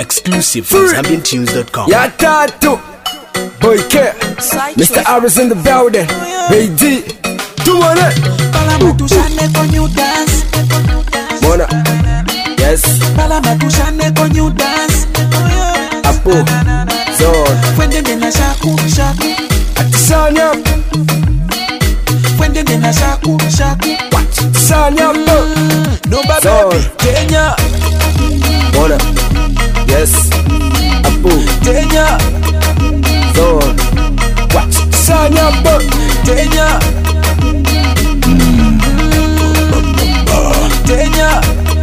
Exclusive from ZambianTunes.com. Ya tatu Boy K Mr. Harris in the building BD Tumone Palama tushane con you dance. Mona Yes Palama tushane con you dance. Apo Zone Fuende na shaku shaku. Atisanya Fuende na shaku shaku. Atisanya No baby Zone Kenya Mona Yes Apo Kenya Zone Atisanya Kenya Kenya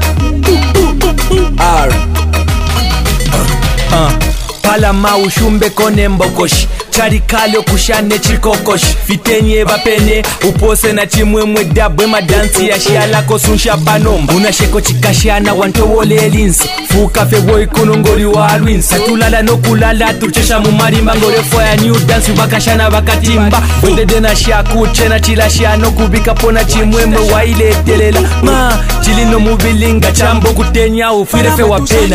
R Palama ushumbe kone mbokoshi Charikalo kushane chikokoshi Fitenye bapene upose na chimwemwe dabwe madansi ya shiala kosunsha panomba Unasheko chikashana wantowole elinsi Fuka febo ikunongori wa alwinsi Tulala no kulala turchesha mumarimba Ngorefo ya new dance bakashana bakatimba Wendede na shaku chena chila shiano kubika pona chimwemwe wa ile telela Chilino mubilinga chambo kutenya ufirefe wa pena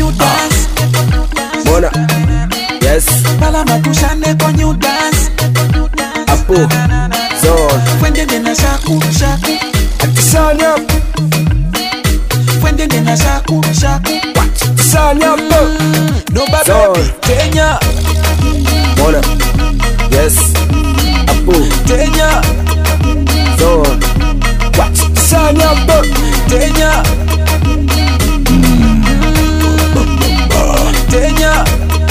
Mona Yes Palama tushane con you dance. Apo Zone Fuende na shaku shaku. Atisanya Fuende na shaku shaku. Atisanya No baby Zone Kenya Mona Yes Apo Kenya Zone Atisanya Kenya Kenya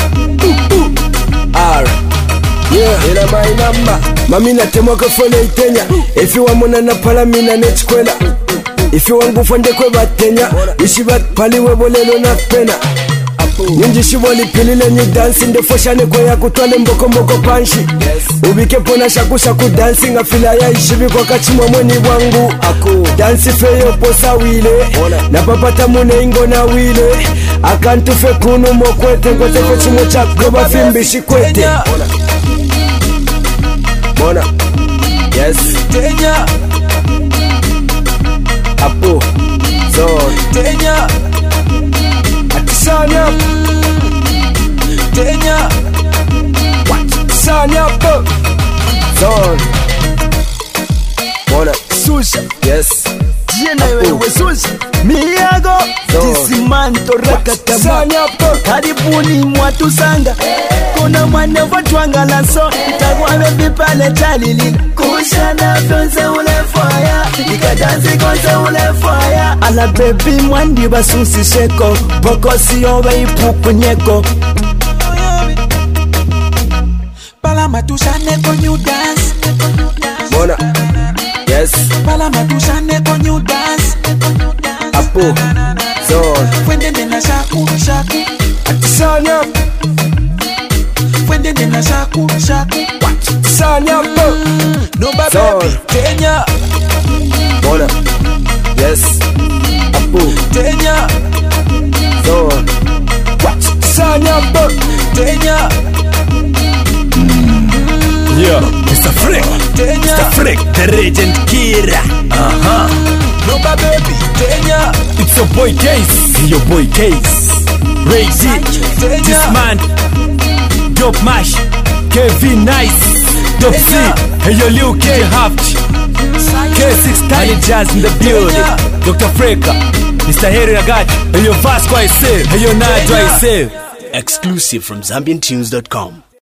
R Yeah Ila my number Mami natemoka fone itenya If you wamuna na palamina nechikwela If you wangu fonde kwe batenya Ishibat paliwe bolelo na pena Nyinji shiboli pilile nyi dancing Defoshane kwa ya kutwale mboko mboko panshi Ubike pona shaku shaku dancing Afila ya ishibi kwa kachimwa mweni wangu Dansi feyo posa wile Na papata mune ingo na wile Akantu fe kunu mokwete Ngote fe chimo chako bafimbi shikwete Mona Yes Kenya Apo Zone Kenya Atisanya Kenya Atisanya Zone Mona Susha Yes Jena wewe susha Miyago Tisimanto rakatama Atisanya Karibuni mwatusanga Kuna mwanevo tuangala so Itagwane bipale chalilila Kushana fyonse ule fire Ikadansi konse ule fire Ala baby mwandi basusi sheko Boko siyowe ipuku nyeko Palama tushane con you dance. Mona Yes Palama tushane con you dance. Apo Zone Fuende na shaku shaku. Atisanya Fuende na shaku shaku. Atisanya No baby Zone Kenya Mona Yes Apo Kenya Zone Atisanya Kenya Yeah, Mr. Frick, Kenya Mr. Frick, the Regent Kira. No baby Kenya It's your boy Case, hey, your boy Case. Ray G, this man, Dope Mash, Kevin Nice, Dope C, hey yo Liu K Haft, K6 Tiny Jazz in the building, Dr. Freka, Mr. Harry Agat, hey yo Vasco I say, hey yo Nadra I say. Exclusive from ZambianTunes.com.